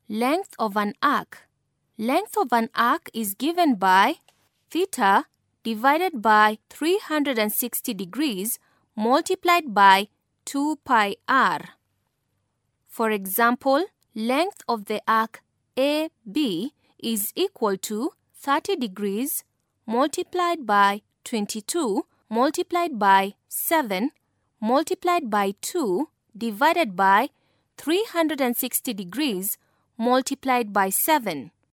Length of an arc. Length of an arc is given by theta divided by 360 degrees multiplied by 2 pi r. For example, length of the arc AB is equal to 30 degrees multiplied by 22 multiplied by 7 multiplied by 2 divided by 360 degrees multiplied by 7.